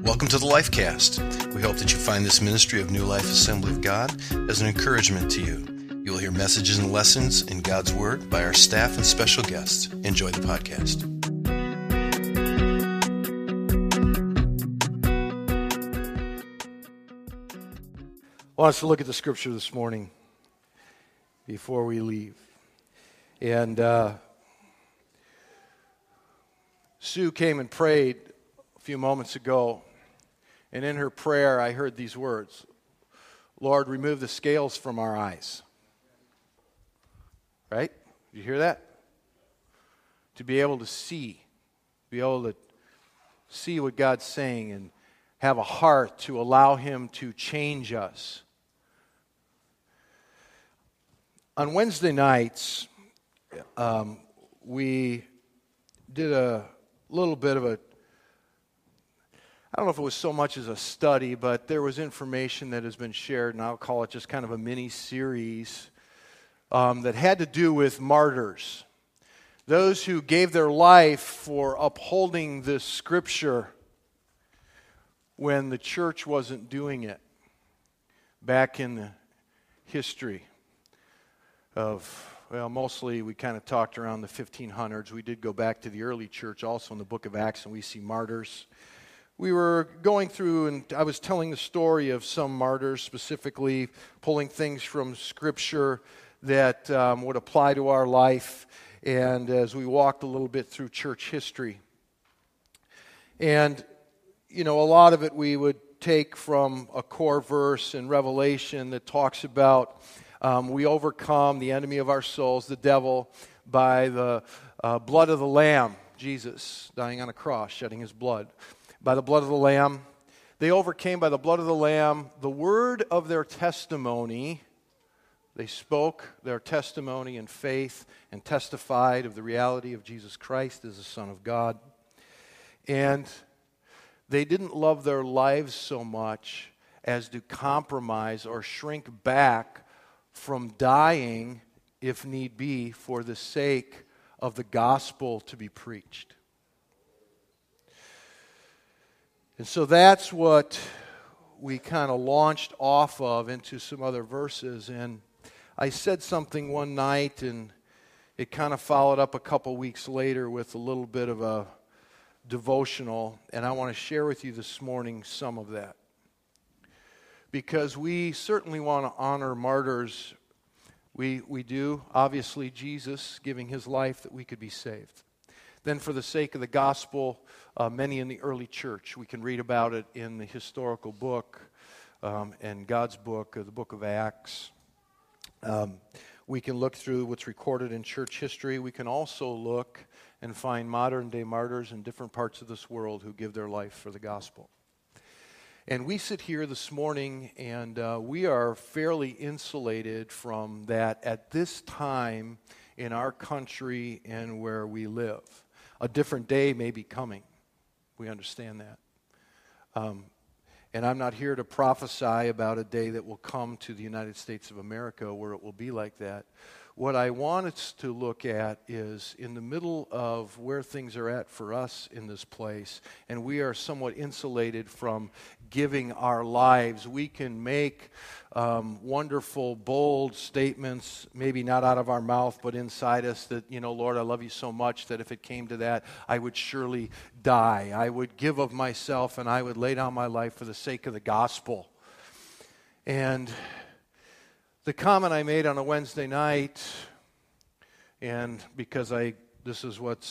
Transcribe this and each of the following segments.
Welcome to the Lifecast. We hope that you find this ministry of New Life Assembly of God as an encouragement to you. You will hear messages and lessons in God's Word by our staff and special guests. Enjoy the podcast. I want us to look at the scripture this morning before we leave. And Sue came and prayed a few moments ago, and in her prayer I heard these words: Lord, remove the scales from our eyes. Right? Did you hear that? To be able to see what God's saying and have a heart to allow Him to change us. On Wednesday nights, we did a little bit of I don't know if it was so much as a study, but there was information that has been shared, and I'll call it just kind of a mini-series that had to do with martyrs. Those who gave their life for upholding this scripture when the church wasn't doing it back in the history of, well, mostly we kind of talked around the 1500s. We did go back to the early church also in the book of Acts, and we see martyrs. We were going through, and I was telling the story of some martyrs, specifically pulling things from Scripture that would apply to our life, and as we walked a little bit through church history. And, you know, a lot of it we would take from a core verse in Revelation that talks about we overcome the enemy of our souls, the devil, by the blood of the Lamb, Jesus dying on a cross, shedding His blood. By the blood of the Lamb. They overcame by the blood of the Lamb, the word of their testimony. They spoke their testimony in faith and testified of the reality of Jesus Christ as the Son of God. And they didn't love their lives so much as to compromise or shrink back from dying, if need be, for the sake of the gospel to be preached. And so that's what we kind of launched off of into some other verses. And I said something one night, and it kind of followed up a couple weeks later with a little bit of a devotional. And I want to share with you this morning some of that. Because we certainly want to honor martyrs. We do, obviously, Jesus giving His life that we could be saved. Then for the sake of the gospel, many in the early church, we can read about it in the historical book and God's book, the book of Acts. We can look through what's recorded in church history. We can also look and find modern-day martyrs in different parts of this world who give their life for the gospel. And we sit here this morning, and we are fairly insulated from that at this time in our country and where we live. A different day may be coming. We understand that. And I'm not here to prophesy about a day that will come to the United States of America where it will be like that. What I want us to look at is in the middle of where things are at for us in this place, and we are somewhat insulated from giving our lives. We can make wonderful, bold statements, maybe not out of our mouth, but inside us that, you know, Lord, I love you so much that if it came to that, I would surely die. I would give of myself, and I would lay down my life for the sake of the gospel. And the comment I made on a Wednesday night, and because this is what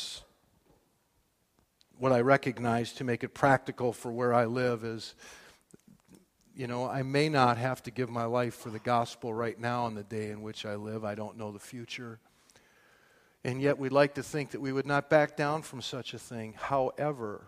I recognize to make it practical for where I live is, you know, I may not have to give my life for the gospel right now in the day in which I live. I don't know the future. And yet we'd like to think that we would not back down from such a thing. However,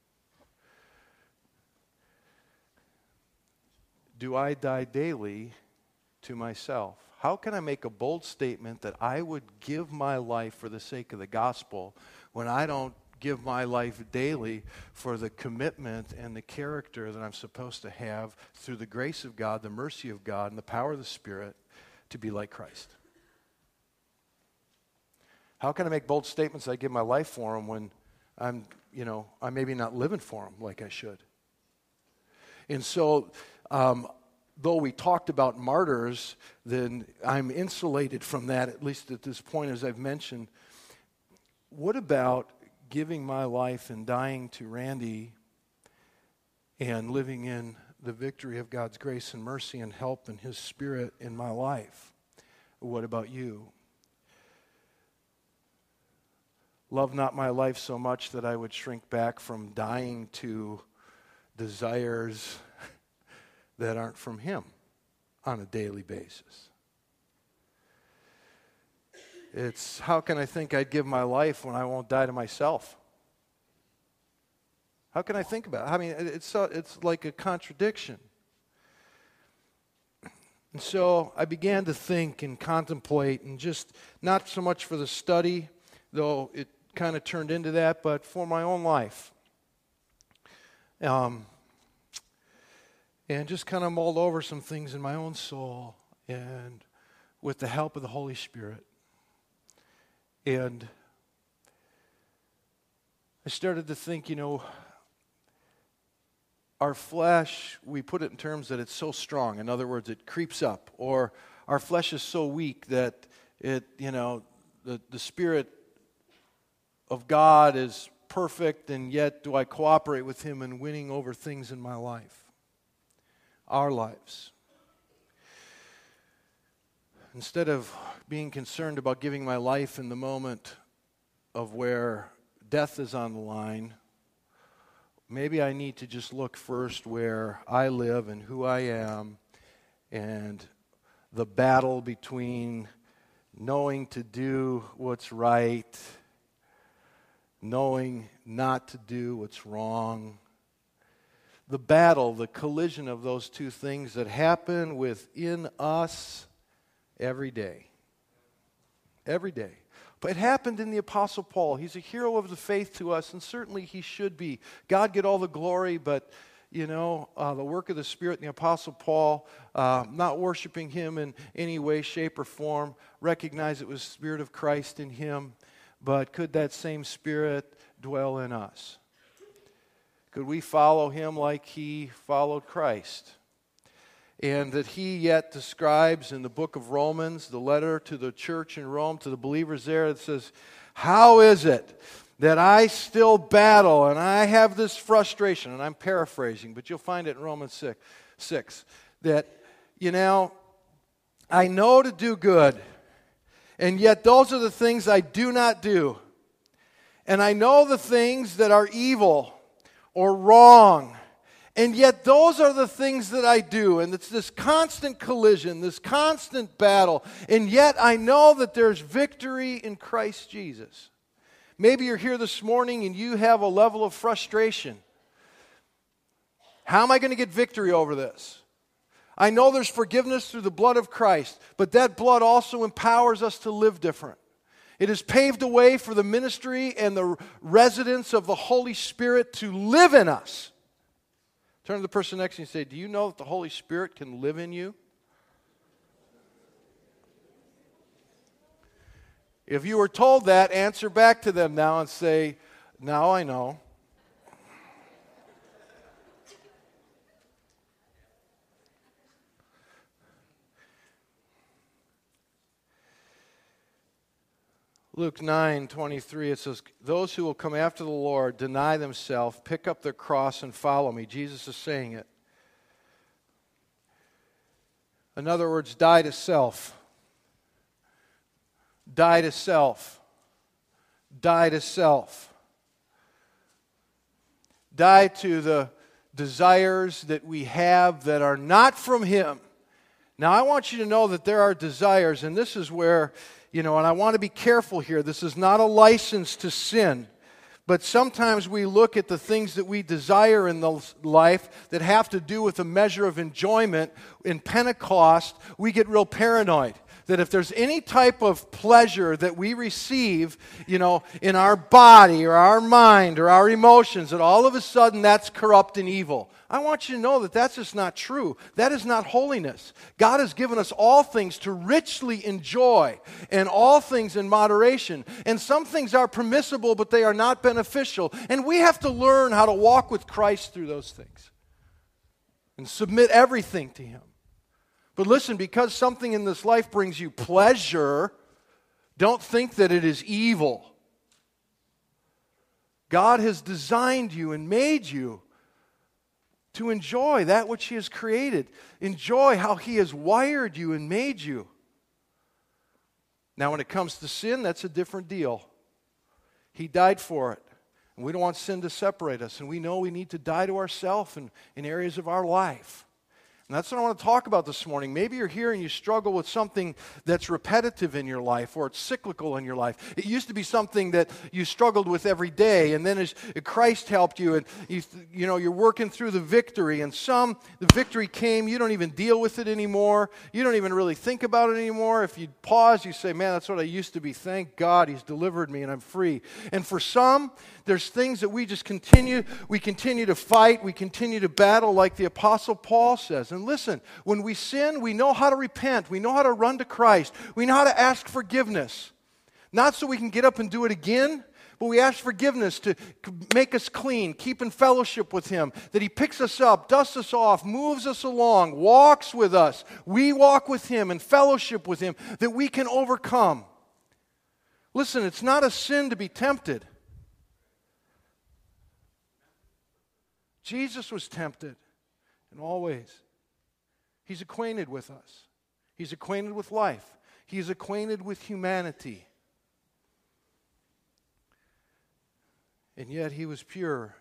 do I die daily to myself? How can I make a bold statement that I would give my life for the sake of the gospel when I don't give my life daily for the commitment and the character that I'm supposed to have through the grace of God, the mercy of God, and the power of the Spirit to be like Christ? How can I make bold statements that I give my life for Him when I'm maybe not living for Him like I should? And so, though we talked about martyrs, then I'm insulated from that, at least at this point, as I've mentioned. What about giving my life and dying to Randy and living in the victory of God's grace and mercy and help and His Spirit in my life? What about you? Love not my life so much that I would shrink back from dying to desires that aren't from Him on a daily basis. It's, how can I think I'd give my life when I won't die to myself? How can I think about it? I mean, it's like a contradiction. And so I began to think and contemplate, and just not so much for the study, though it kind of turned into that, but for my own life. And just kind of mulled over some things in my own soul, and with the help of the Holy Spirit. And I started to think, our flesh, we put it in terms that it's so strong. In other words, it creeps up. Or our flesh is so weak that it, the Spirit of God is perfect, and yet do I cooperate with Him in winning over things in my life? Our lives. Instead of being concerned about giving my life in the moment of where death is on the line, maybe I need to just look first where I live and who I am, and the battle between knowing to do what's right, knowing not to do what's wrong. The battle, the collision of those two things that happen within us every day. Every day. But it happened in the Apostle Paul. He's a hero of the faith to us, and certainly he should be. God get all the glory, but, the work of the Spirit in the Apostle Paul, not worshiping him in any way, shape, or form, recognize it was the Spirit of Christ in him, but could that same Spirit dwell in us? Could we follow him like he followed Christ? And that he yet describes in the book of Romans, the letter to the church in Rome, to the believers there, it says, how is it that I still battle and I have this frustration? And I'm paraphrasing, but you'll find it in Romans 6 that, I know to do good, and yet those are the things I do not do. And I know the things that are evil or wrong, and yet those are the things that I do. And it's this constant collision, this constant battle. And yet I know that there's victory in Christ Jesus. Maybe you're here this morning and you have a level of frustration. How am I going to get victory over this? I know there's forgiveness through the blood of Christ, but that blood also empowers us to live different. It has paved the way for the ministry and the residence of the Holy Spirit to live in us. Turn to the person next to you and say, do you know that the Holy Spirit can live in you? If you were told that, answer back to them now and say, now I know. Luke 9:23, it says, those who will come after the Lord deny themselves, pick up their cross, and follow me. Jesus is saying it. In other words, die to self. Die to self. Die to self. Die to the desires that we have that are not from Him. Now, I want you to know that there are desires, and this is where, and I want to be careful here. This is not a license to sin. But sometimes we look at the things that we desire in the life that have to do with a measure of enjoyment. In Pentecost, we get real paranoid that if there's any type of pleasure that we receive, in our body or our mind or our emotions, that all of a sudden that's corrupt and evil. I want you to know that that's just not true. That is not holiness. God has given us all things to richly enjoy, and all things in moderation. And some things are permissible, but they are not beneficial. And we have to learn how to walk with Christ through those things. and submit everything to Him. But listen, because something in this life brings you pleasure, don't think that it is evil. God has designed you and made you to enjoy that which He has created. Enjoy how He has wired you and made you. Now, when it comes to sin, that's a different deal. He died for it. And we don't want sin to separate us. And we know we need to die to ourselves in areas of our life. And that's what I want to talk about this morning. Maybe you're here and you struggle with something that's repetitive in your life or it's cyclical in your life. It used to be something that you struggled with every day, and then as Christ helped you, and you're working through the victory, and the victory came, you don't even deal with it anymore. You don't even really think about it anymore. If you pause, you say, man, that's what I used to be. Thank God He's delivered me and I'm free. And for some, there's things that we continue to fight, we continue to battle like the Apostle Paul says. And listen, when we sin, we know how to repent. We know how to run to Christ. We know how to ask forgiveness. Not so we can get up and do it again, but we ask forgiveness to make us clean, keep in fellowship with Him, that He picks us up, dusts us off, moves us along, walks with us. We walk with Him in fellowship with Him that we can overcome. Listen, it's not a sin to be tempted. Jesus was tempted in all ways. He's acquainted with us. He's acquainted with life. He's acquainted with humanity. And yet He was pure.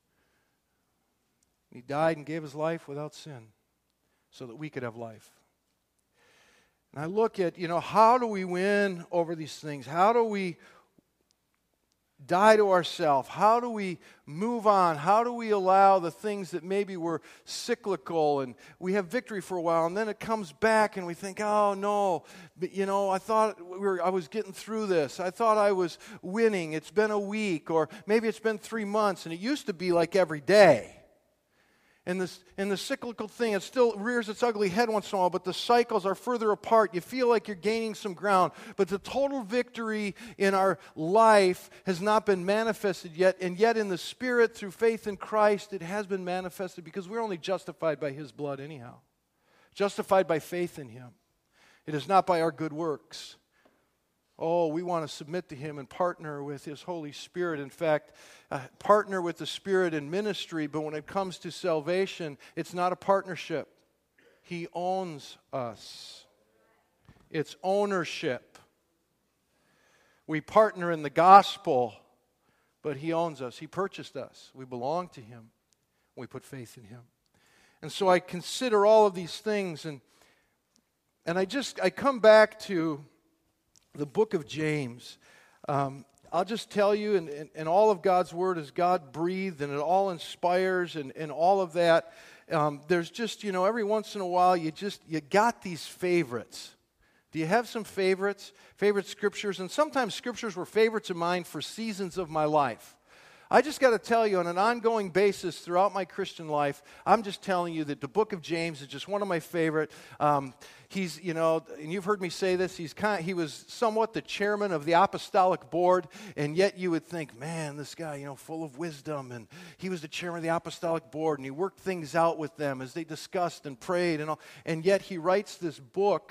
He died and gave His life without sin so that we could have life. And I look at, how do we win over these things? How do we die to ourselves? How do we move on? How do we allow the things that maybe were cyclical and we have victory for a while and then it comes back and we think, oh no, but I thought I was getting through this. I thought I was winning. It's been a week, or maybe it's been 3 months, and it used to be like every day. And the cyclical thing, it still rears its ugly head once in a while, but the cycles are further apart. You feel like you're gaining some ground. But the total victory in our life has not been manifested yet. And yet in the Spirit, through faith in Christ, it has been manifested, because we're only justified by His blood anyhow. Justified by faith in Him. It is not by our good works. Oh, we want to submit to Him and partner with His Holy Spirit. In fact, partner with the Spirit in ministry, but when it comes to salvation, it's not a partnership. He owns us. It's ownership. We partner in the gospel, but He owns us. He purchased us. We belong to Him. We put faith in Him. And so I consider all of these things, and I come back to the book of James. I'll just tell you, and all of God's Word is God-breathed, and it all inspires, and all of that. There's just, every once in a while, you got these favorites. Do you have some favorites? Favorite scriptures? And sometimes scriptures were favorites of mine for seasons of my life. I just got to tell you, on an ongoing basis throughout my Christian life, I'm just telling you that the book of James is just one of my favorite. He's, and you've heard me say this, he was somewhat the chairman of the apostolic board, and yet you would think, man, this guy, full of wisdom, and he was the chairman of the apostolic board, and he worked things out with them as they discussed and prayed and all, and yet he writes this book,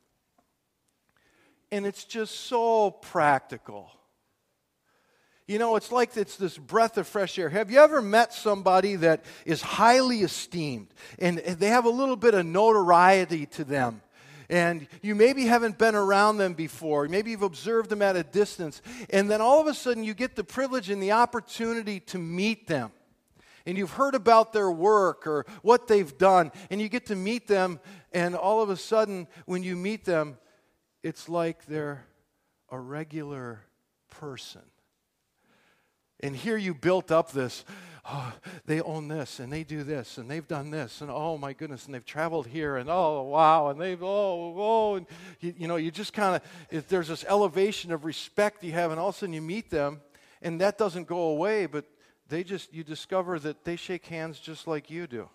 and it's just so practical. It's like it's this breath of fresh air. Have you ever met somebody that is highly esteemed and they have a little bit of notoriety to them? And you maybe haven't been around them before. Maybe you've observed them at a distance. And then all of a sudden you get the privilege and the opportunity to meet them. And you've heard about their work or what they've done. And you get to meet them. And all of a sudden when you meet them, it's like they're a regular person. And here you built up this, they own this, and they do this, and they've done this, and oh my goodness, and they've traveled here, and oh wow, and they've, and you just kind of, there's this elevation of respect you have, and all of a sudden you meet them, and that doesn't go away, but you discover that they shake hands just like you do.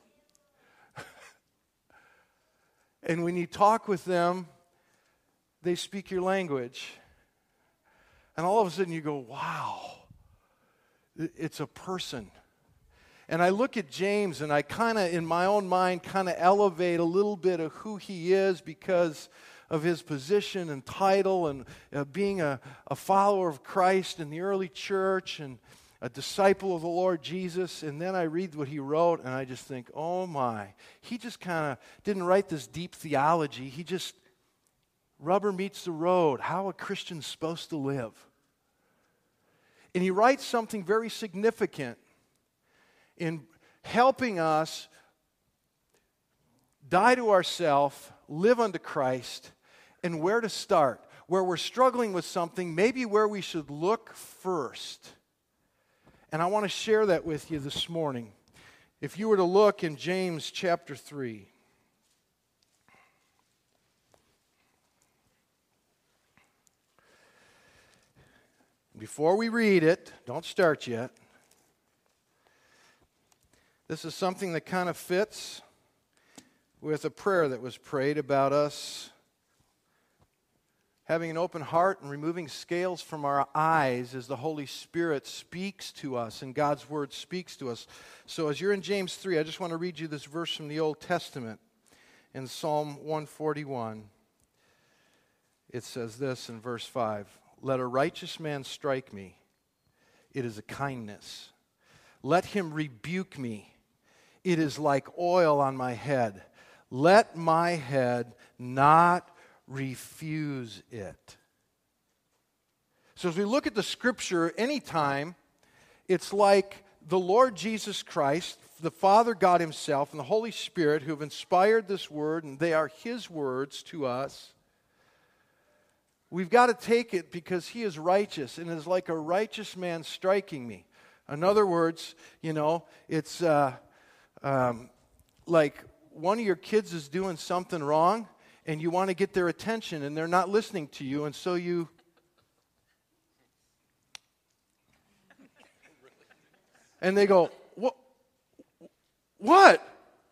And when you talk with them, they speak your language, and all of a sudden you go, wow. It's a person. And I look at James and I kind of, in my own mind, kind of elevate a little bit of who he is because of his position and title and being a follower of Christ in the early church and a disciple of the Lord Jesus. And then I read what he wrote and I just think, oh my. He just kind of didn't write this deep theology. He just, rubber meets the road, how a Christian's supposed to live. And he writes something very significant in helping us die to ourselves, live unto Christ, and where to start. Where we're struggling with something, maybe where we should look first. And I want to share that with you this morning. If you were to look in James chapter 3. Before we read it, don't start yet. This is something that kind of fits with a prayer that was prayed about us having an open heart and removing scales from our eyes as the Holy Spirit speaks to us and God's Word speaks to us. So as you're in James 3, I just want to read you this verse from the Old Testament in Psalm 141. It says this in verse 5, "Let a righteous man strike me. It is a kindness. Let him rebuke me. It is like oil on my head. Let my head not refuse it." So as we look at the Scripture, anytime, it's like the Lord Jesus Christ, the Father God Himself, and the Holy Spirit who have inspired this Word, and they are His words to us. We've got to take it because He is righteous, and it is like a righteous man striking me. In other words, it's like one of your kids is doing something wrong, and you want to get their attention, and they're not listening to you, and so you... And they go, What?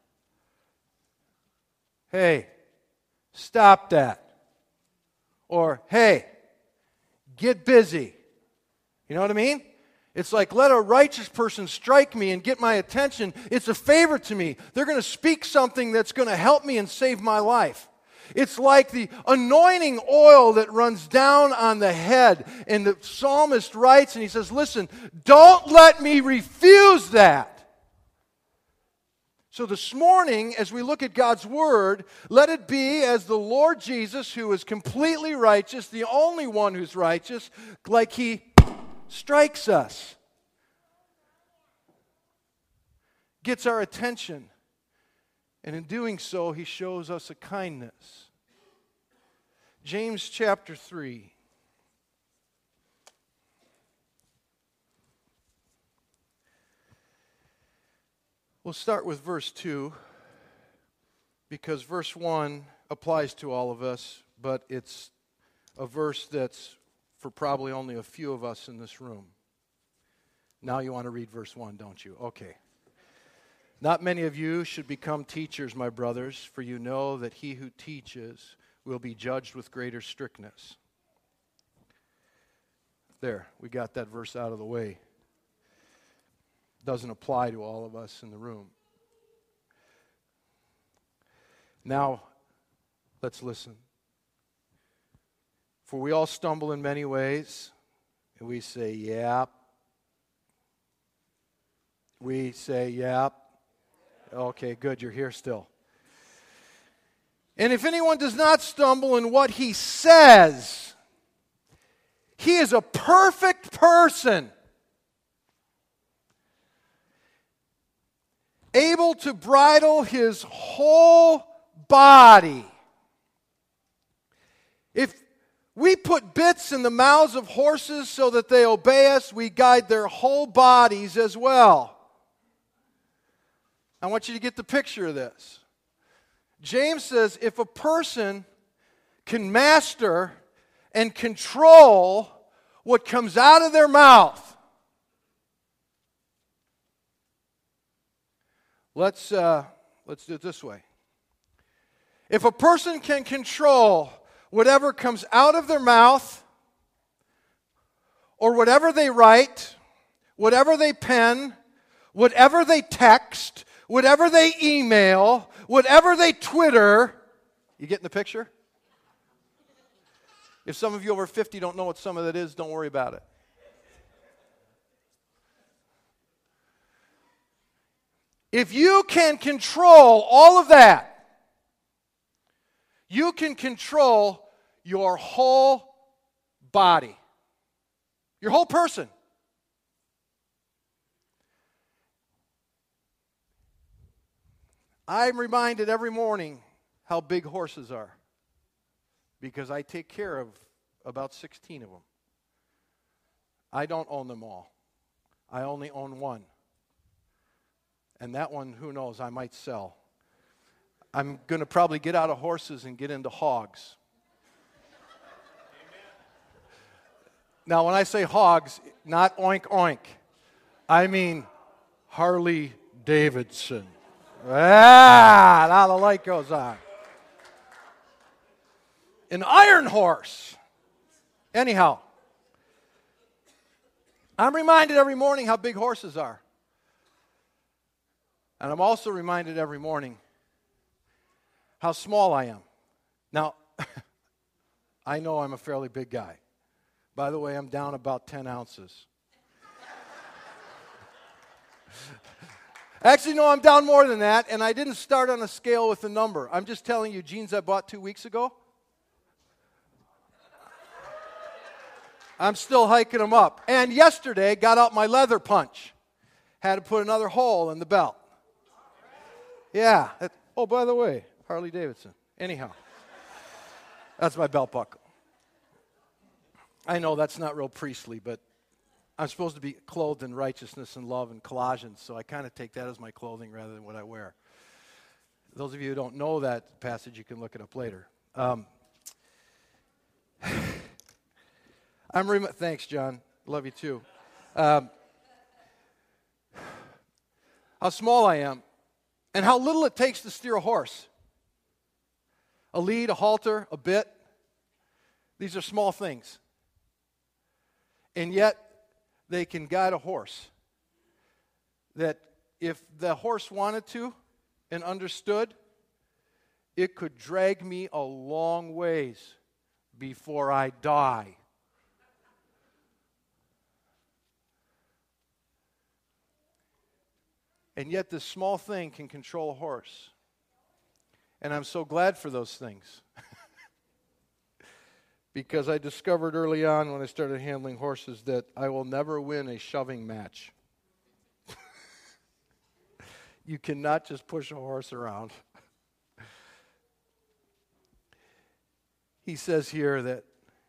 Hey, stop that. Or, hey, get busy. You know what I mean? It's like, let a righteous person strike me and get my attention. It's a favor to me. They're going to speak something that's going to help me and save my life. It's like the anointing oil that runs down on the head. And the psalmist writes and he says, listen, don't let me refuse that. So this morning, as we look at God's Word, let it be as the Lord Jesus, who is completely righteous, the only one who's righteous, like He strikes us, gets our attention, and in doing so, He shows us a kindness. James chapter 3. We'll start with verse 2, because verse 1 applies to all of us, but it's a verse that's for probably only a few of us in this room. Now you want to read verse 1, don't you? Okay. "Not many of you should become teachers, my brothers, for you know that he who teaches will be judged with greater strictness." There, we got that verse out of the way. Doesn't apply to all of us in the room. Now, let's listen. "For we all stumble in many ways, and we say, yep." We say, yep. Okay, good, you're here still. "And if anyone does not stumble in what he says, he is a perfect person, able to bridle his whole body." If we put bits in the mouths of horses so that they obey us, we guide their whole bodies as well. I want you to get the picture of this. James says if a person can master and control what comes out of their mouth, let's do it this way. If a person can control whatever comes out of their mouth, or whatever they write, whatever they pen, whatever they text, whatever they email, whatever they Twitter. You getting the picture? If some of you over 50 don't know what some of that is, don't worry about it. If you can control all of that, you can control your whole body, your whole person. I'm reminded every morning how big horses are because I take care of about 16 of them. I don't own them all. I only own one. And that one, who knows, I might sell. I'm going to probably get out of horses and get into hogs. Now, when I say hogs, not oink oink. I mean Harley Davidson. Now the light goes on. An iron horse. Anyhow, I'm reminded every morning how big horses are. And I'm also reminded every morning how small I am. Now, I know I'm a fairly big guy. By the way, I'm down about 10 ounces. Actually, no, I'm down more than that, and I didn't start on a scale with a number. I'm just telling you, jeans I bought 2 weeks ago, I'm still hiking them up. And yesterday, got out my leather punch. Had to put another hole in the belt. Yeah. Oh, by the way, Harley Davidson. Anyhow, that's my belt buckle. I know that's not real priestly, but I'm supposed to be clothed in righteousness and love and Colossians, so I kind of take that as my clothing rather than what I wear. Those of you who don't know that passage, you can look it up later. Thanks, John. Love you too. How small I am. And how little it takes to steer a horse. A lead, a halter, a bit. These are small things. And yet, they can guide a horse. That if the horse wanted to and understood, it could drag me a long ways before I die. And yet this small thing can control a horse. And I'm so glad for those things. Because I discovered early on when I started handling horses that I will never win a shoving match. You cannot just push a horse around. He says here that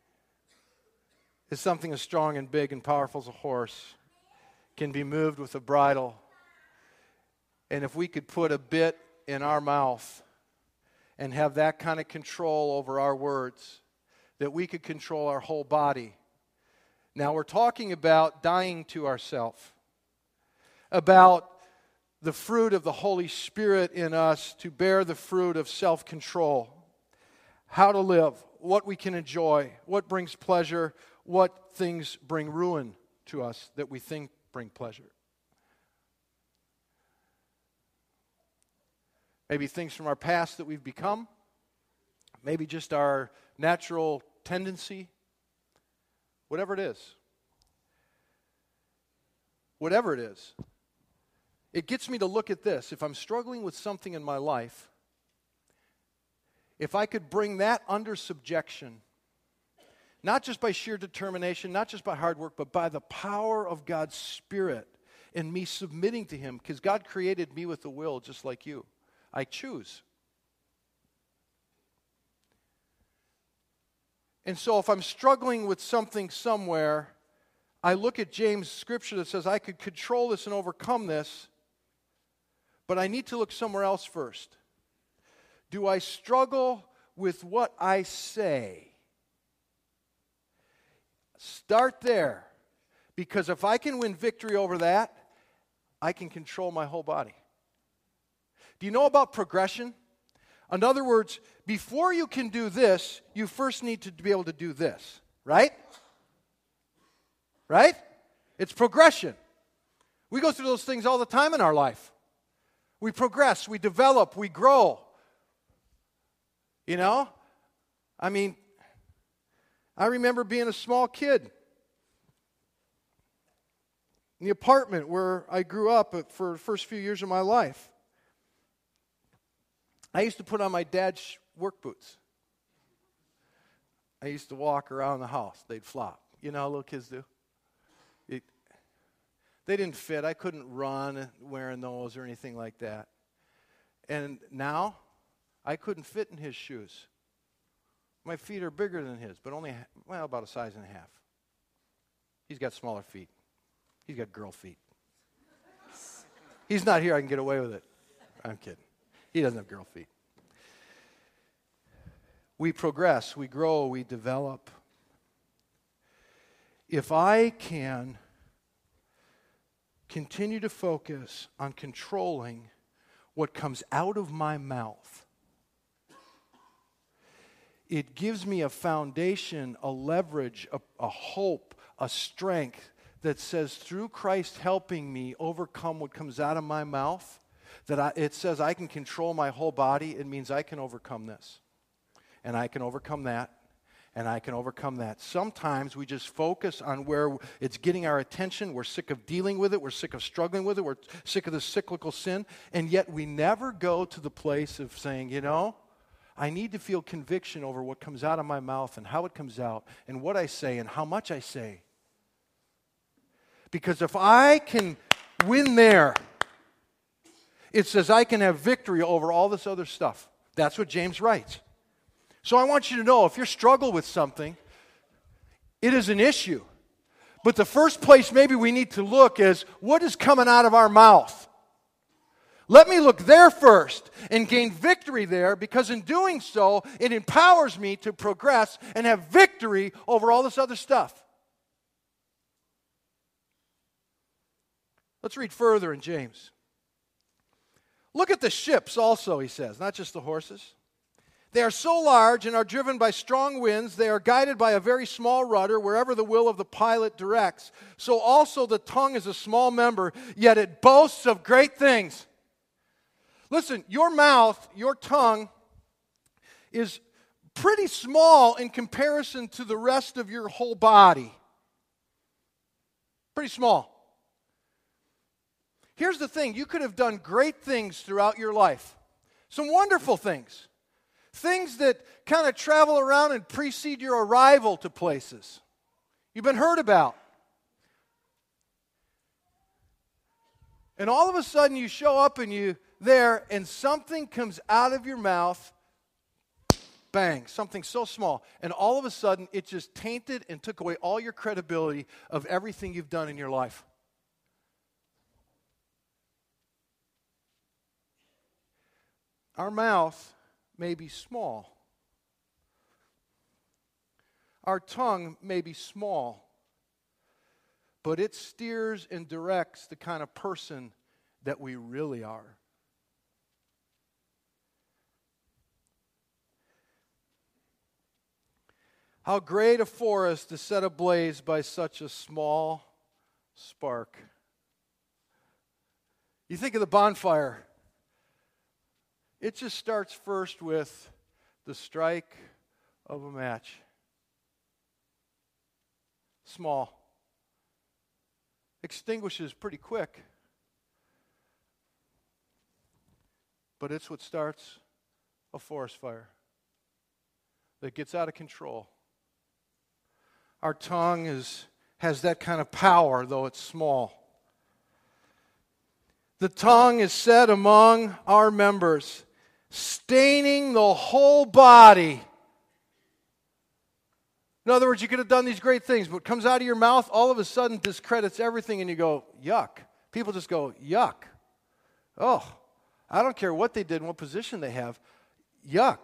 if something as strong and big and powerful as a horse can be moved with a bridle, and if we could put a bit in our mouth and have that kind of control over our words, that we could control our whole body. Now we're talking about dying to ourselves, about the fruit of the Holy Spirit in us to bear the fruit of self-control, how to live, what we can enjoy, what brings pleasure, what things bring ruin to us that we think bring pleasure. Maybe things from our past that we've become. Maybe just our natural tendency. Whatever it is. Whatever it is. It gets me to look at this. If I'm struggling with something in my life, if I could bring that under subjection, not just by sheer determination, not just by hard work, but by the power of God's Spirit and me submitting to Him, because God created me with a will just like you. I choose. And so if I'm struggling with something somewhere, I look at James' scripture that says I could control this and overcome this, but I need to look somewhere else first. Do I struggle with what I say? Start there. Because if I can win victory over that, I can control my whole body. Do you know about progression? In other words, before you can do this, you first need to be able to do this. Right? Right? It's progression. We go through those things all the time in our life. We progress, we develop, we grow. You know? I mean, I remember being a small kid in the apartment where I grew up for the first few years of my life. I used to put on my dad's work boots. I used to walk around the house. They'd flop. You know how little kids do? They didn't fit. I couldn't run wearing those or anything like that. And now, I couldn't fit in his shoes. My feet are bigger than his, but only, about a size and a half. He's got smaller feet. He's got girl feet. He's not here, I can get away with it. I'm kidding. He doesn't have girl feet. We progress, we grow, we develop. If I can continue to focus on controlling what comes out of my mouth, it gives me a foundation, a leverage, a hope, a strength that says through Christ helping me overcome what comes out of my mouth, it says I can control my whole body. It means I can overcome this. And I can overcome that. And I can overcome that. Sometimes we just focus on where it's getting our attention. We're sick of dealing with it. We're sick of struggling with it. We're sick of the cyclical sin. And yet we never go to the place of saying, you know, I need to feel conviction over what comes out of my mouth and how it comes out and what I say and how much I say. Because if I can win there, it says I can have victory over all this other stuff. That's what James writes. So I want you to know, if you struggle with something, it is an issue. But the first place maybe we need to look is, what is coming out of our mouth? Let me look there first and gain victory there, because in doing so, it empowers me to progress and have victory over all this other stuff. Let's read further in James. Look at the ships also, he says, not just the horses. They are so large and are driven by strong winds. They are guided by a very small rudder wherever the will of the pilot directs. So also the tongue is a small member, yet it boasts of great things. Listen, your mouth, your tongue, is pretty small in comparison to the rest of your whole body. Pretty small. Here's the thing. You could have done great things throughout your life. Some wonderful things. Things that kind of travel around and precede your arrival to places. You've been heard about. And all of a sudden you show up and you there and something comes out of your mouth, bang, something so small. And all of a sudden it just tainted and took away all your credibility of everything you've done in your life. Our mouth may be small. Our tongue may be small, but it steers and directs the kind of person that we really are. How great a forest is set ablaze by such a small spark. You think of the bonfire. It just starts first with the strike of a match. Small. Extinguishes pretty quick. But it's what starts a forest fire that gets out of control. Our tongue has that kind of power, though it's small. The tongue is set among our members, staining the whole body. In other words, you could have done these great things, but what comes out of your mouth all of a sudden discredits everything, and you go, yuck. People just go, yuck. Oh, I don't care what they did and what position they have. Yuck.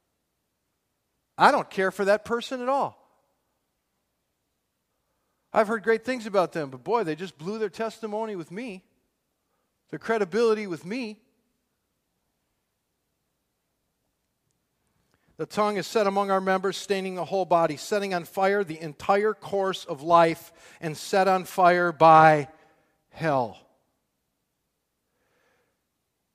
I don't care for that person at all. I've heard great things about them, but boy, they just blew their testimony with me, their credibility with me. The tongue is set among our members, staining the whole body, setting on fire the entire course of life, and set on fire by hell.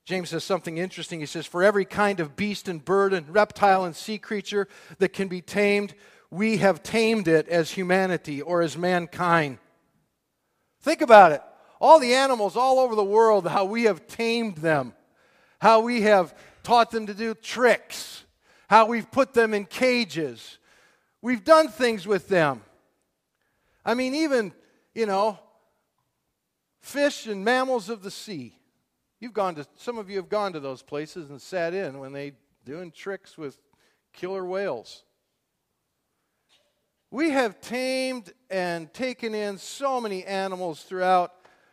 James says something interesting. He says, for every kind of beast and bird and reptile and sea creature that can be tamed, we have tamed it as humanity or as mankind. Think about it. All the animals all over the world, how we have tamed them, how we have taught them to do tricks, how we've put them in cages. We've done things with them. I mean, even, fish and mammals of the sea. Some of you have gone to those places and sat in when they doing tricks with killer whales. We have tamed and taken in so many animals throughout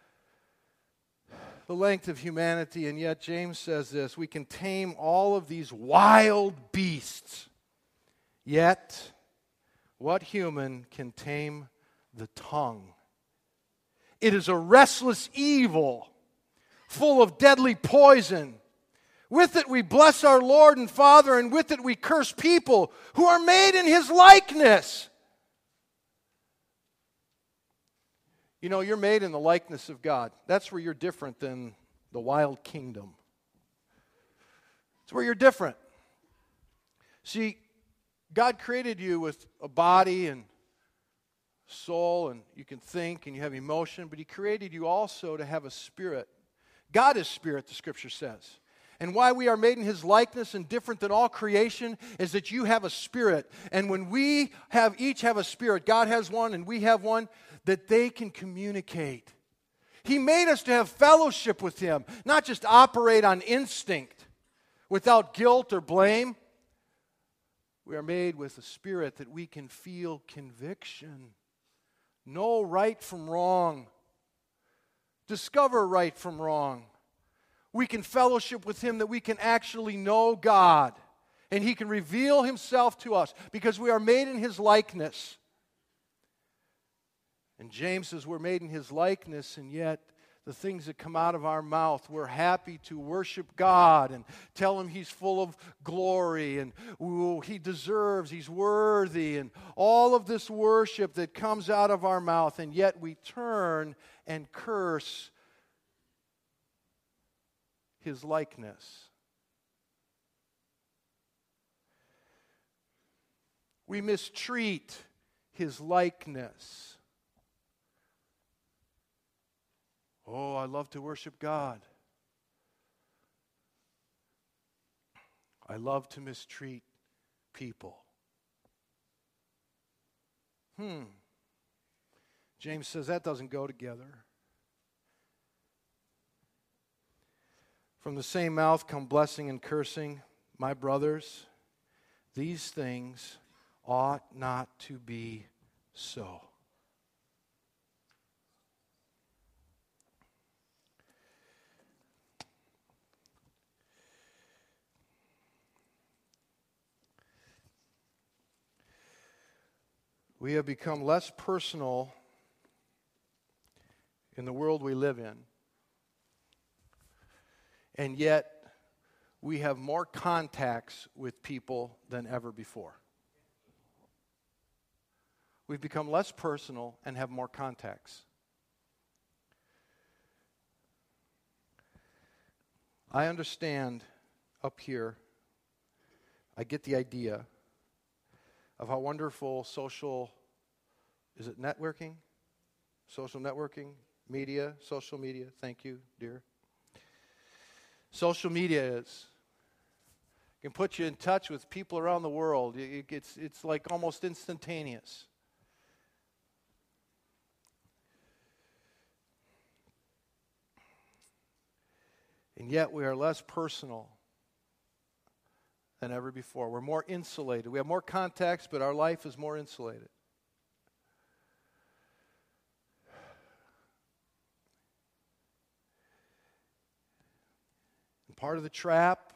the length of humanity, and yet James says this, we can tame all of these wild beasts. Yet, what human can tame the tongue? It is a restless evil, full of deadly poison. With it we bless our Lord and Father, and with it we curse people who are made in His likeness. You're made in the likeness of God. That's where you're different than the wild kingdom. It's where you're different. See, God created you with a body and soul, and you can think and you have emotion, but He created you also to have a spirit. God is spirit, the Scripture says. And why we are made in His likeness and different than all creation is that you have a spirit. And when we each have a spirit, God has one and we have one, that they can communicate. He made us to have fellowship with Him, not just operate on instinct without guilt or blame. We are made with a spirit that we can feel conviction, know right from wrong, discover right from wrong. We can fellowship with Him that we can actually know God, and He can reveal Himself to us because we are made in His likeness. And James says we're made in His likeness, and yet the things that come out of our mouth, we're happy to worship God and tell Him He's full of glory and He deserves, He's worthy, and all of this worship that comes out of our mouth, and yet we turn and curse His likeness. We mistreat His likeness. Oh, I love to worship God. I love to mistreat people. James says that doesn't go together. From the same mouth come blessing and cursing. My brothers, these things ought not to be so. We have become less personal in the world we live in, and yet we have more contacts with people than ever before. We've become less personal and have more contacts. I understand up here, I get the idea of how wonderful social networking? Social networking, social media, thank you, dear. Social media is. It can put you in touch with people around the world. It's like almost instantaneous. And yet we are less personal than ever before. We're more insulated. We have more contacts, but our life is more insulated. And part of the trap,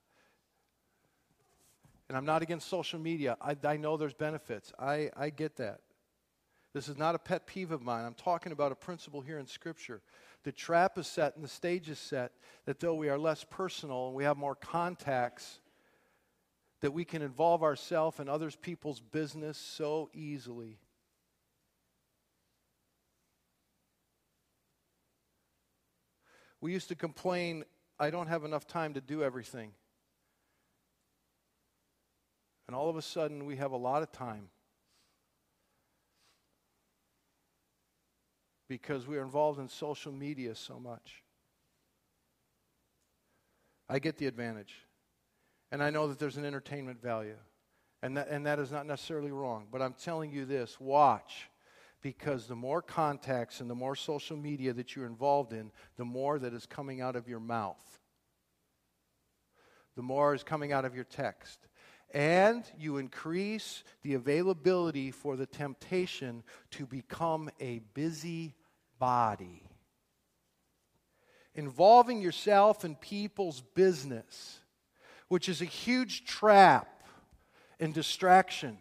and I'm not against social media. I know there's benefits. I get that. This is not a pet peeve of mine. I'm talking about a principle here in Scripture. The trap is set and the stage is set that though we are less personal and we have more contacts, that we can involve ourselves in other people's business so easily. We used to complain I don't have enough time to do everything. And all of a sudden, we have a lot of time because we are involved in social media so much. I get the advantage. And I know that there's an entertainment value. And that is not necessarily wrong. But I'm telling you this, watch. Because the more contacts and the more social media that you're involved in, the more that is coming out of your mouth. The more is coming out of your text. And you increase the availability for the temptation to become a busybody. Involving yourself in people's business, which is a huge trap and distraction.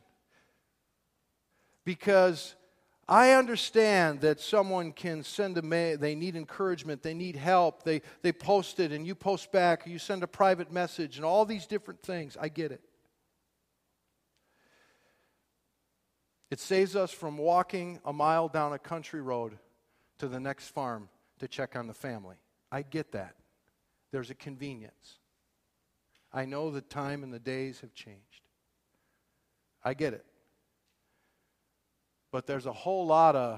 Because I understand that someone can send a mail, they need encouragement, they need help, they post it and you post back, or you send a private message and all these different things. I get it. It saves us from walking a mile down a country road to the next farm to check on the family. I get that. There's a convenience. I know the time and the days have changed. I get it. But there's a whole lot of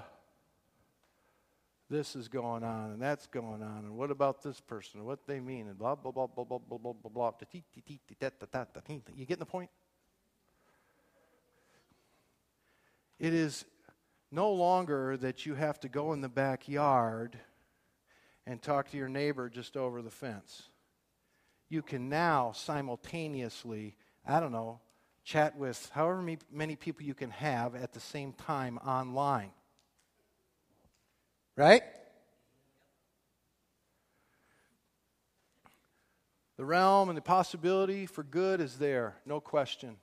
this is going on and that's going on and what about this person and what they mean and blah, blah, blah, blah, blah, blah, blah, blah, blah. You getting the point? It is no longer that you have to go in the backyard and talk to your neighbor just over the fence. You can now simultaneously, chat with however many people you can have at the same time online. Right? The realm and the possibility for good is there, no question.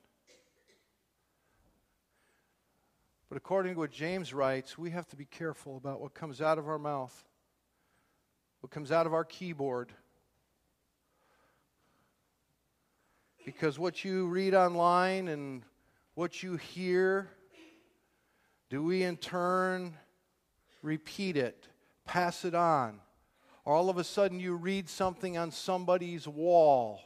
But according to what James writes, we have to be careful about what comes out of our mouth, what comes out of our keyboard. Because what you read online and what you hear, do we in turn repeat it, pass it on? Or all of a sudden you read something on somebody's wall,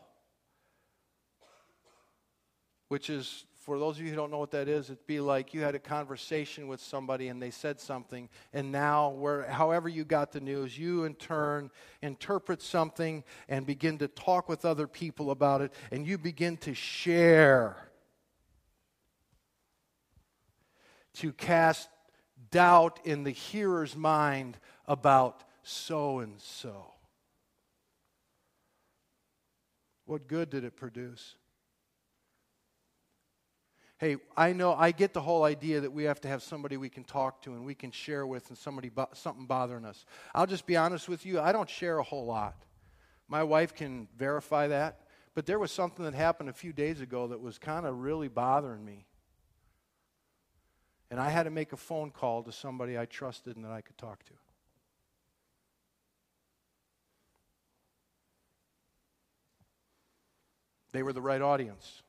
which is, for those of you who don't know what that is, it'd be like you had a conversation with somebody and they said something, and now, however you got the news, you in turn interpret something and begin to talk with other people about it, and you begin to share, to cast doubt in the hearer's mind about so-and-so. What good did it produce? Hey, I get the whole idea that we have to have somebody we can talk to and we can share with and something bothering us. I'll just be honest with you, I don't share a whole lot. My wife can verify that. But there was something that happened a few days ago that was kind of really bothering me. And I had to make a phone call to somebody I trusted and that I could talk to. They were the right audience.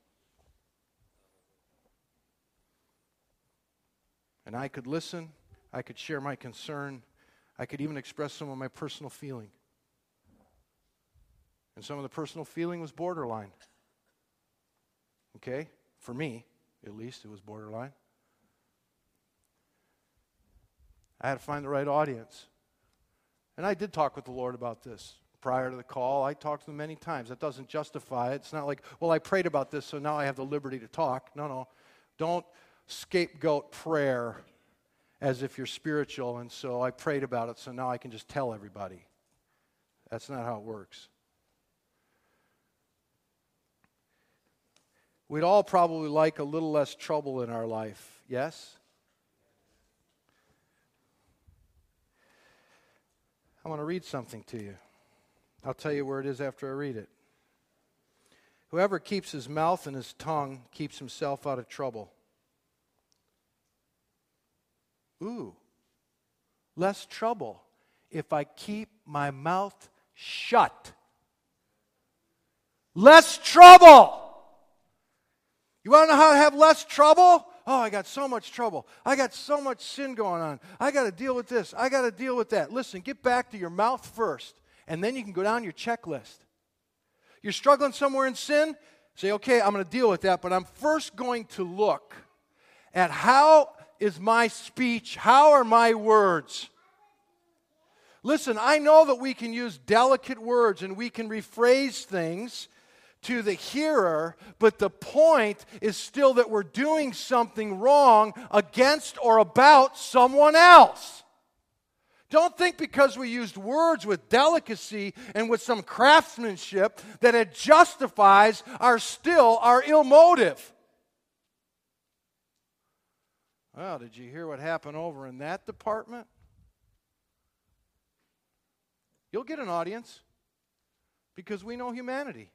And I could listen, I could share my concern, I could even express some of my personal feeling. And some of the personal feeling was borderline. Okay? For me, at least, it was borderline. I had to find the right audience. And I did talk with the Lord about this. Prior to the call, I talked to him many times. That doesn't justify it. It's not like, well, I prayed about this, so now I have the liberty to talk. No. Don't scapegoat prayer as if you're spiritual, and so I prayed about it, so now I can just tell everybody. That's not how it works. We'd all probably like a little less trouble in our life, yes? I want to read something to you. I'll tell you where it is after I read it. Whoever keeps his mouth and his tongue keeps himself out of trouble. Ooh, less trouble if I keep my mouth shut. Less trouble. You want to know how to have less trouble? Oh, I got so much trouble. I got so much sin going on. I got to deal with this. I got to deal with that. Listen, get back to your mouth first And then you can go down your checklist. You're struggling somewhere in sin? Say, okay, I'm going to deal with that, but I'm first going to look at how is my speech, how are my words? Listen, I know that we can use delicate words and we can rephrase things to the hearer, but the point is still that we're doing something wrong against or about someone else. Don't think because we used words with delicacy and with some craftsmanship that it justifies our ill motive. Well, did you hear what happened over in that department? You'll get an audience because we know humanity.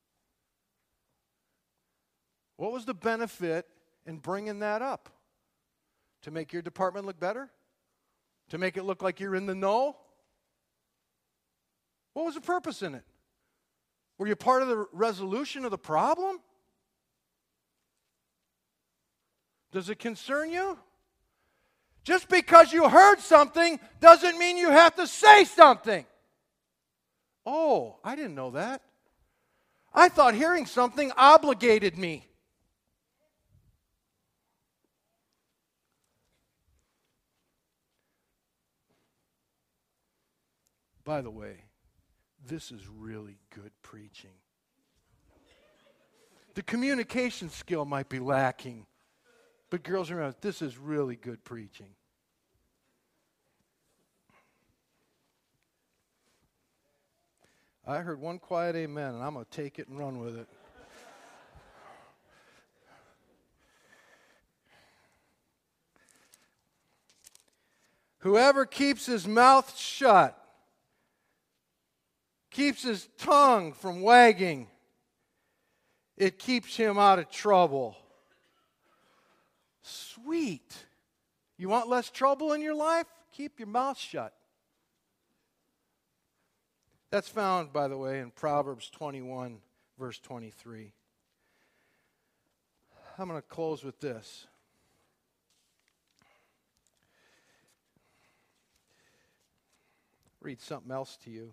What was the benefit in bringing that up? To make your department look better? To make it look like you're in the know? What was the purpose in it? Were you part of the resolution of the problem? Does it concern you? Just because you heard something doesn't mean you have to say something. Oh, I didn't know that. I thought hearing something obligated me. By the way, this is really good preaching. The communication skill might be lacking, but girls, remember, this is really good preaching. I heard one quiet amen, and I'm going to take it and run with it. Whoever keeps his mouth shut, keeps his tongue from wagging, it keeps him out of trouble. Sweet. You want less trouble in your life? Keep your mouth shut. That's found, by the way, in Proverbs 21, verse 23. I'm going to close with this. Read something else to you.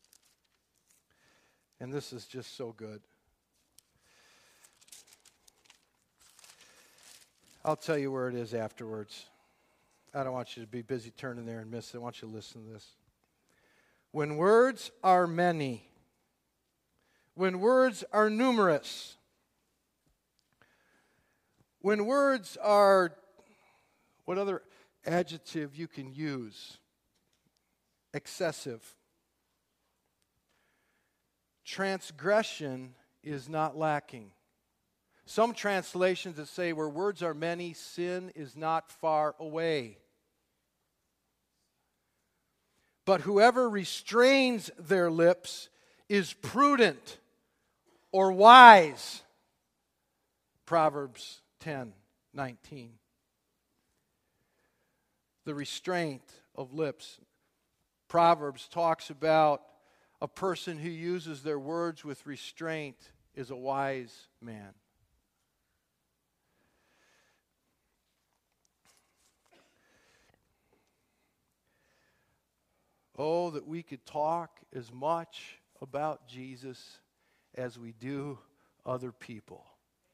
And this is just so good. I'll tell you where it is afterwards. I don't want you to be busy turning there and miss it. I want you to listen to this. When words are many, when words are numerous, when words are, what other adjective you can use? Excessive. Transgression is not lacking. Some translations that say where words are many, sin is not far away. But whoever restrains their lips is prudent or wise. Proverbs 10:19. The restraint of lips. Proverbs talks about a person who uses their words with restraint is a wise man. Oh, that we could talk as much about Jesus as we do other people.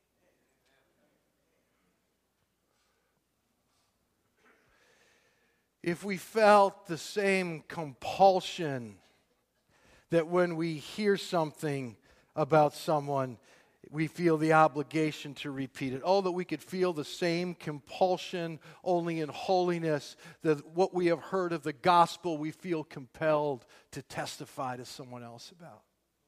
If we felt the same compulsion that when we hear something about someone, we feel the obligation to repeat it. Oh, that we could feel the same compulsion only in holiness, that what we have heard of the gospel we feel compelled to testify to someone else about.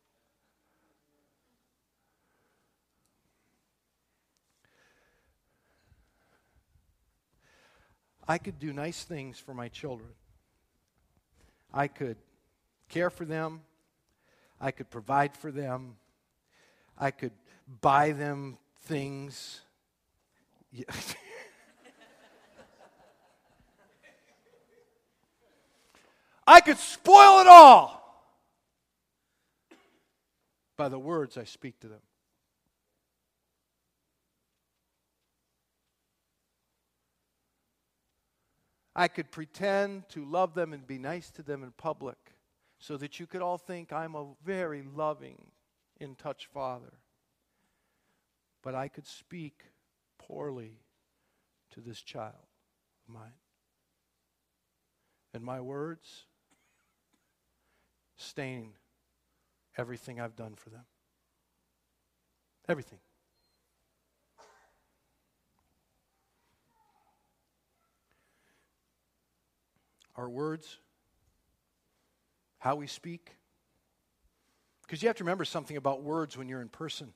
I could do nice things for my children. I could care for them. I could provide for them. I could buy them things. Yeah. I could spoil it all by the words I speak to them. I could pretend to love them and be nice to them in public, so that you could all think I'm a very loving, in touch father. But I could speak poorly to this child of mine. And my words stain everything I've done for them. Everything. Our words, how we speak. Because you have to remember something about words when you're in person.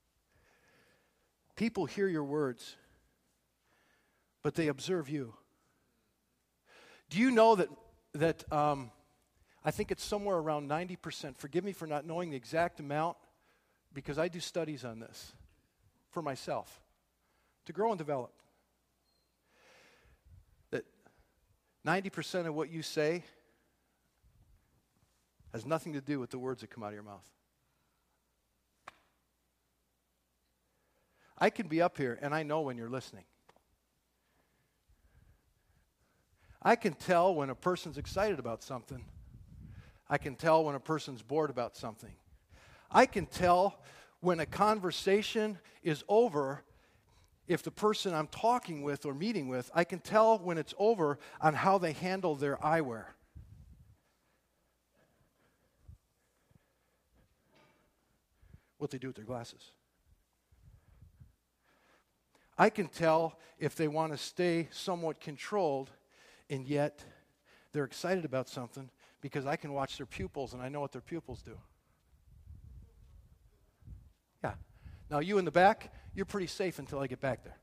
People hear your words, but they observe you. Do you know that I think it's somewhere around 90%. Forgive me for not knowing the exact amount, because I do studies on this for myself to grow and develop. That 90% of what you say has nothing to do with the words that come out of your mouth. I can be up here and I know when you're listening. I can tell when a person's excited about something. I can tell when a person's bored about something. I can tell when a conversation is over, if the person I'm talking with or meeting with, I can tell when it's over on how they handle their eyewear. What they do with their glasses. I can tell if they want to stay somewhat controlled, and yet they're excited about something, because I can watch their pupils and I know what their pupils do. Yeah. Now you in the back, you're pretty safe until I get back there.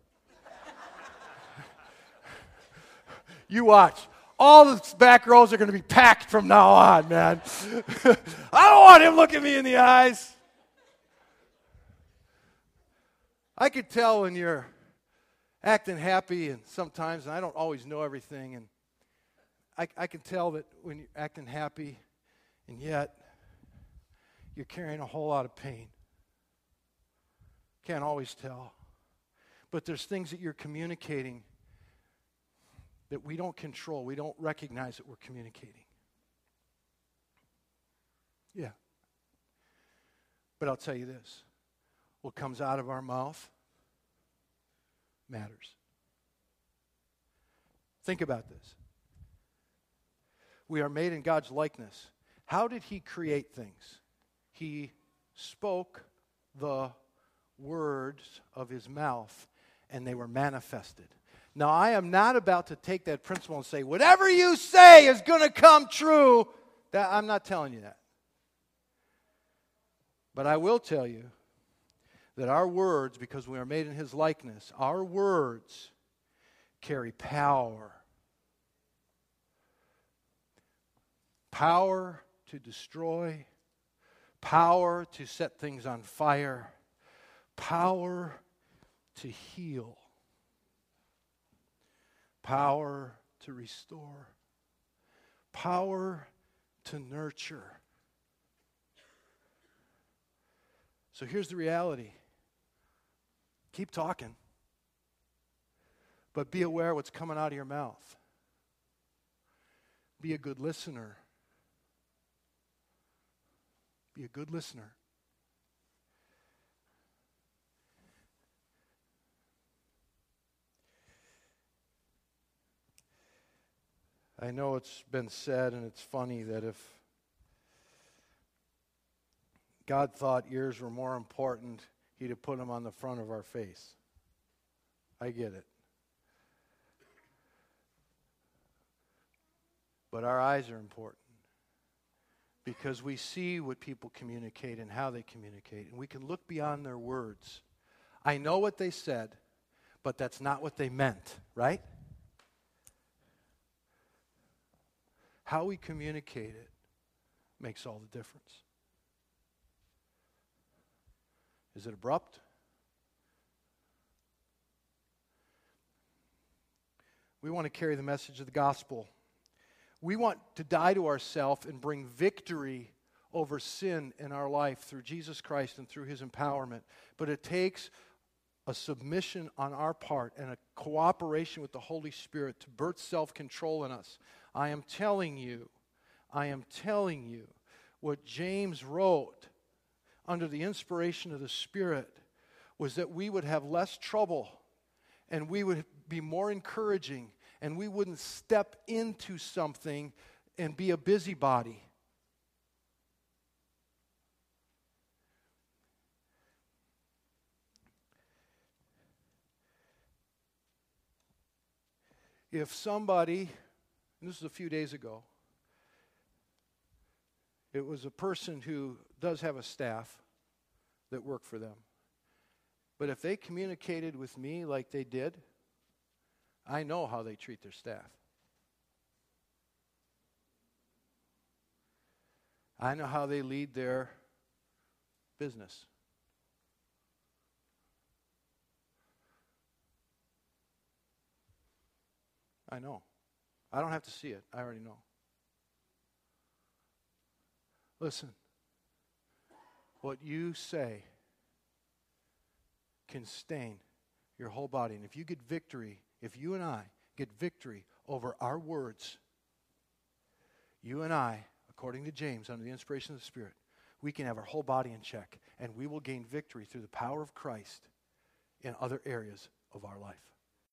You watch. All the back rows are going to be packed from now on, man. I don't want him looking me in the eyes. I could tell when you're acting happy, and sometimes, and I don't always know everything, and I can tell that when you're acting happy, and yet you're carrying a whole lot of pain. Can't always tell. But there's things that you're communicating that we don't control. We don't recognize that we're communicating. Yeah. But I'll tell you this. What comes out of our mouth matters. Think about this. We are made in God's likeness. How did He create things? He spoke the words of His mouth, and they were manifested. Now, I am not about to take that principle and say, whatever you say is going to come true. I'm not telling you that. But I will tell you that our words, because we are made in His likeness, our words carry power. Power to destroy, power to set things on fire, power to heal, power to restore, power to nurture. So here's the reality. Keep talking, but be aware of what's coming out of your mouth. Be a good listener. Be a good listener. I know it's been said, and it's funny, that if God thought ears were more important, He'd have put them on the front of our face. I get it. But our eyes are important, because we see what people communicate and how they communicate, and we can look beyond their words. I know what they said, but that's not what they meant, right? How we communicate it makes all the difference. Is it abrupt? We want to carry the message of the gospel. We want to die to ourselves and bring victory over sin in our life through Jesus Christ and through His empowerment. But it takes a submission on our part and a cooperation with the Holy Spirit to birth self-control in us. I am telling you, I am telling you what James wrote under the inspiration of the Spirit was that we would have less trouble and we would be more encouraging and we wouldn't step into something and be a busybody. If somebody, and this was a few days ago, it was a person who does have a staff that work for them. But if they communicated with me like they did, I know how they treat their staff. I know how they lead their business. I know. I don't have to see it. I already know. Listen, what you say can stain your whole body. And if you get victory, if you and I get victory over our words, you and I, according to James, under the inspiration of the Spirit, we can have our whole body in check, and we will gain victory through the power of Christ in other areas of our life.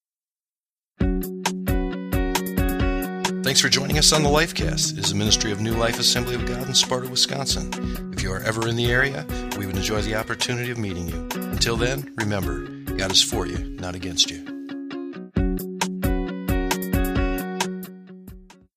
Thanks for joining us on the Lifecast. It is a ministry of New Life Assembly of God in Sparta, Wisconsin. If you are ever in the area, we would enjoy the opportunity of meeting you. Until then, remember, God is for you, not against you.